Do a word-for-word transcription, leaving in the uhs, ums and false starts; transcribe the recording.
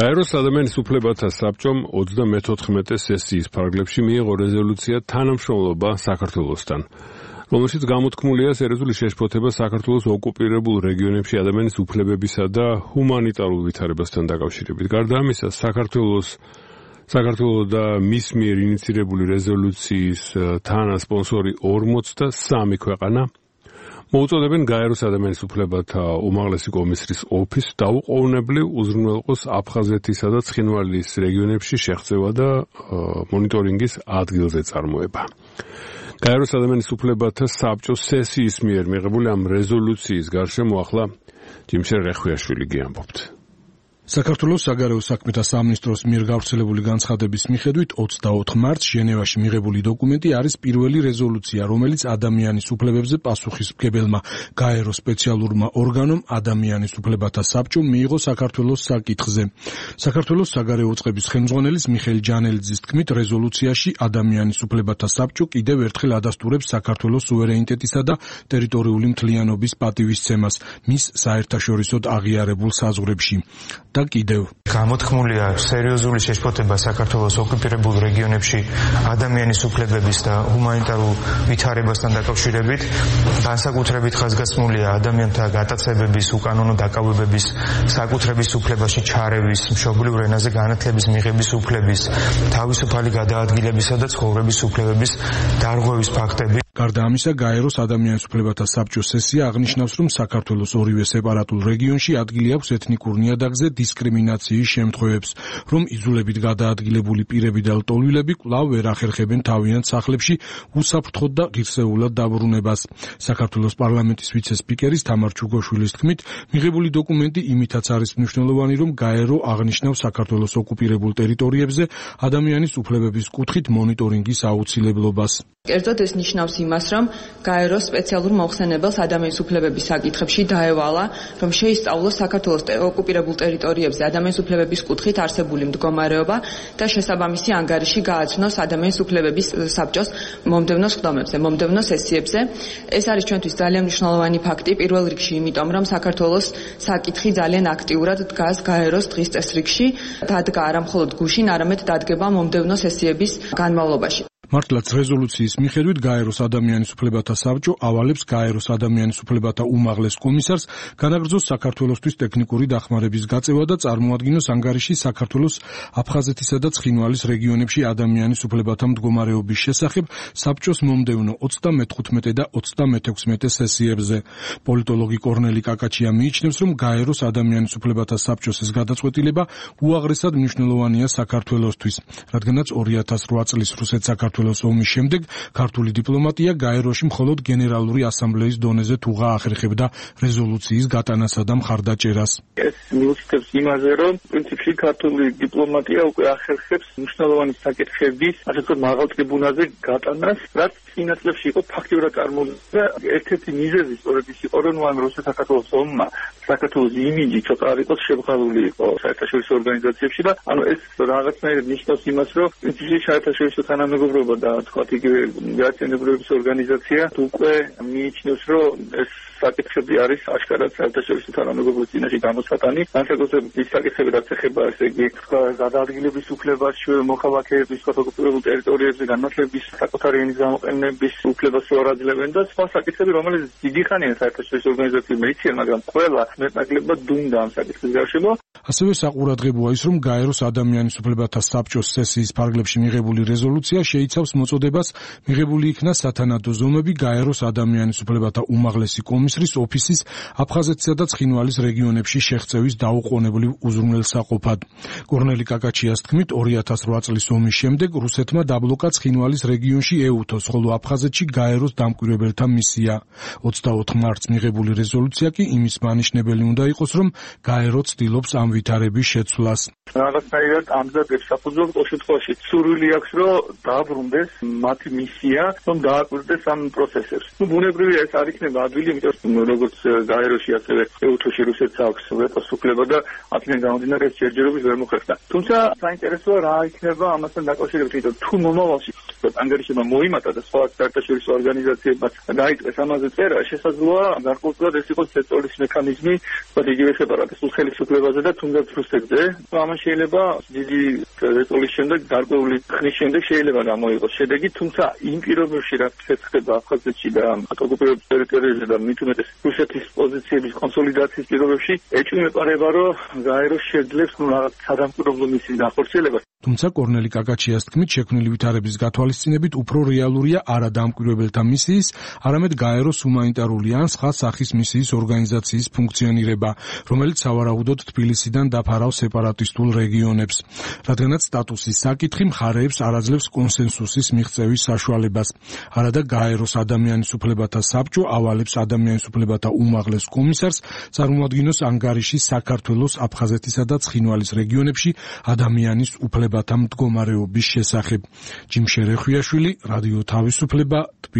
გაეროს ადამიანის უფლებათა საბჭომ ოცდამეთოთხმეტე სესიის ფარგლებში მიიღო რეზოლუცია თანამშრომლობა საქართველოსთან, რომელშიც გამოთქმულია სერიოზული შეშფოთება საქართველოს ოკუპირებულ რეგიონებში ადამიანის უფლებებისა და ჰუმანიტარულ ვითარებასთან დაკავშირებით. გარდა ამისა, საქართველოს საქართველოს და მის მიერ ინიცირებული რეზოლუციის თანასპონსორი ორმოცდასამი ქვეყანა მოუწოდებენ გაეროს ადამიანის უფლებათა უმაღლესი კომისრის ოფისს დაუყოვნებლივ უზრუნველყოს აფხაზეთისა და ცხინვალის რეგიონებში შეღწევა და მონიტორინგის ადგილზე წარმოება. გაეროს ადამიანის უფლებათა საბჭოს სესიის მიერ მიღებული ამ რეზოლუციის გარშემო ახლა ჯიმშერ რეხვიაშვილი გიამბობთ. საქართველოს საგარეო საქმეთა სამინისტროს მიერ გავრცელებული განცხადების მიხედვით ოცდაოთხ მარტს ჟენევაში მიღებული დოკუმენტი არის პირველი რეზოლუცია, რომელიც ადამიანის უფლებებზე პასუხისმგებელმა გაეროს სპეციალურმა ორგანომ ადამიანის უფლებათა საბჭომ მიიღო საქართველოს საკითხზე. საქართველოს საგარეო წყების ხელმძღვანელის მიხეილ ჯანელიძის თქმით, რეზოლუციაში ადამიანის უფლებათა საბჭო კიდევ ერთხელ ადასტურებს საქართველოს სუვერენიტეტისა და ტერიტორიული მთლიანობის პატივისცემას მის საერთაშორისოდ აღიარებულ საზღვრებში. და კიდევ გამოთქმულია სერიოზული შეშფოთება საქართველოს ოკუპირებულ რეგიონებში ადამიანის უფლებების და ჰუმანიტარულ ვითარებასთან დაკავშირებით. განსაკუთრებით ხაზგასმულია ადამიანთა გატაცებების, უკანონო დაკავებების, საკუთრების უფლებაში ჩარევის, მშობლიურ ენაზე განათლების მიღების უფლების, თავისუფალი გადაადგილებისა და ცხოვრების უფლებების დარღვევის ფაქტები. გარდა ამისა, გაეროს ადამიანის უფლებათა საბჭოს სესია აღნიშნავს, რომ საქართველოს ორივე სეპარატულ რეგიონში ადგილი აქვს ეთნიკურ ნიადაგზე დისკრიმინაციის შემთხვევებს, რომ იზოლებით გადაადგილებული პირები და ლტოლვილები კვლავ ვერ ახერხებენ თავიანთ სახლებში უსაფრთხოდ და ღირსეულად დაბრუნებას. საქართველოს პარლამენტის ვიცე-სპიკერის თამარ ჩუგოშვილის თქმით, მიღებული დოკუმენტი იმითაც არის მნიშვნელოვანი, რომ გაერო აღნიშნავს საქართველოს ოკუპირებულ ტერიტორიებზე ადამიანის უფლებების კუთხით მონიტორინგის აუცილებლობას. კერძოდ ეს ნიშნავს იმას, რომ გაეროს სპეციალურ მოხსენებელს ადამიანის უფლებების საკითხებში დაევალა, რომ შეისწავლოს საქართველოს ოკუპირებულ ტერიტორიებზე ადამიანის უფლებების კუთხით არსებული მდგომარეობა და შესაბამისი ანგარიში გააცნოს ადამიანის უფლებების საბჭოს მომდევნო სხდომებზე, მომდევნო სესიებზე. ეს არის ჩვენთვის ძალიან მნიშვნელოვანი ფაქტი, პირველ რიგში იმიტომ, რომ საქართველოს საკითხი ძალიან აქტიურად დგას გაეროს დღის წესრიგში, დადგა არა მხოლოდ გუშინ, არამედ დადგება მომდევნო სესიების განმავლობაში. მართლაც რეზოლუციის მიხედვით გაეროს ადამიანის უფლებათა საბჭო ავალებს გაეროს ადამიანის უფლებათა უმაღლეს კომისარს განაგრძოს საქართველოსთვის ტექნიკური დახმარების გაწევა და წარმოადგინოს ანგარიში საქართველოს აფხაზეთისა და ცხინვალის რეგიონებში ადამიანის უფლებათა მდგომარეობის შესახებ საბჭოს მომდევნო ოცდამეთხუთმეტე და ოცდამეთექვსმეტე სესიებზე. პოლიტოლოგი კორნელი კაკაჩია მიიჩნევს, რომ გაეროს ადამიანის უფლებათა საბჭოს ეს გადაწყვეტილება უაღრესად მნიშვნელოვანია საქართველოსთვის, რადგანაც ორი ათას რვა წლის რუსეთ-საქართველოს ომის შემდეგ ქართული დიპლომატია გაეროში მხოლოდ გენერალური ასამბლეის დონეზე თუ გაახერხებდა რეზოლუციის გატანასა და მხარდაჭერას. ეს მიუთითებს იმაზე, რომ პრინციპში ქართული დიპლომატია უკვე ახერხებს მნიშვნელოვანი საკითხების, ასე ვთქვათ, მაღალ ტრიბუნაზე გატანას, რაც წინა წლებში იყო ფაქტიურად წარმოუდგენელი. ერთ-ერთი მიზეზი სწორედ ის იყო, რომ ამ რუსეთ-საქართველოს ომმა საქართველოს იმიჯი ცოტა არ იყოს შემღარული იყო საერთაშორისო ორგანიზაციებში და ანუ ეს რაღაცნაირად ნიშნავს იმას, რომ პრინციპში საერთაშორისო თანამეგობრობა და თქვათ იგივე გაერთიანებების ორგანიზაცია უკვე მიიჩნევს, რომ ეს საკითხები არის აშკარად საერთაშორისო თანამეგობრობის წინაშე გამოსატანი. განსაკუთრებით ის საკითხები, რაც ეხება ესე იგი გადაადგილების უფლებას, მოქალაქეების ოკუპირებულ ტერიტორიებზე განათლების საკუთარი ენის გამოყენების უფლებას რო არ აძლევენ და სხვა საკითხები, რომელიც დიდი ხანია საერთაშორისო ორგანიზაციებმა იციან, მაგრამ ყველა მეტნაკლებად დუმდა ამ საკითხის გარშემო. ასევე საყურადღებოა ის, რომ გაეროს ადამიანის უფლებათა საბჭოს სესიის ფარგლებში მიღებული რეზოლუცია შეიცავს მოწოდებას მიღებული იქნა სათანადო ზომები გაეროს ადამიანის უფლებათა უმაღლესი კომისრის ოფისის აფხაზეთისა და ცხინვალის რეგიონებში შეღწევის დაუყოვნებლივ უზრუნველსაყოფად. კორნელი კაკაჩიას თქმით, ორი ათას რვა წლის ომის შემდეგ რუსეთმა დაბლოკა ცხინვალის რეგიონში ეუთოს, ხოლო აფხაზეთში გაეროს დამკვირვებელთა მისია. ოცდაოთხ მარტს მიღებული რეზოლუცია კი იმის მანიშნებელი უნდა იყოს, რომ გაერო ცდილობს ამ ვითარების შეცვლას. რაღაცნაირად ამზადებს საფუძველს ყოველ შემთხვევაში სურვილი აქვს, რომ დააბრუნდეს მათი მისია, რომ დააკვირდეს ამ პროცესებს. ნუ ბუნებრივია ეს არ იქნება ადვილი, იმიტომ რომ როგორც გაეროში, ასევე ეუთოში რუსეთს აქვს ვეტოს უფლება და აქედან გამომდინარე ეს ჯერჯერობით ვერ მოხერხდა. თუმცა საინტერესოა რა იქნება ამასთან დაკავშირებით, იმიტომ თუ მომავალში ანგარიშებმა მოიმატა და სხვა საერთაშორისო ორგანიზაციებმაც დაიწყეს ამაზე წერა, შესაძლოა გარკვეულწილად ეს იყოს ზეწოლის მექანიზმი, ვთქვათ, იგივე სეპარატისტულ ხელისუფლებაზე და თუნდაც რუსეთზე. ამან შეიძლება დიდი ზეწოლის შემდეგ, გარკვეული ხნის შემდეგ შეიძლება გამოიღოს შედეგი, თუმცა იმ პირობებში, რაც ხდება აფხაზეთში და ოკუპირებულ ტერიტორიებზე და მით უმეტეს რუსეთის პოზიციების კონსოლიდაციის პირობებში, ეჭვმეპარება, რომ გაეროს შეძლებს რაღაც სადამკვირვებლო მისიის განხორციელებას. თუმცა კორნელი კაკაჩიას თქმით, შექმნილი ვითარების გათვალისწინებით უფრო რეალურია არა დამკვირვებელთა მისიის, არამედ გაეროს ჰუმანიტარული ან სხვა სახის მისიის ორგანიზაციის ფუნქციონირება, რომელიც სავარაუდოდ თბილისიდან დაფარავს სეპარატისტულ რეგიონებს. რადგანაც სტატუსის საკითხი მხარეებს არ აძლევს კონსენსუსის მიღწევის საშუალებას. არადა გაეროს ადამიანის უფლებათა საბჭო ავალებს ადამიანის უფლებათა უმაღლეს კომისარს წარმოადგინოს ანგარიში საქართველოს, აფხაზეთისა და ცხინვალის რეგიონებში ადამიანის უფლებათა მდგომარეობის შესახებ. ჯიმშერე ხვიაშვილი, რადიო თავისუფლება,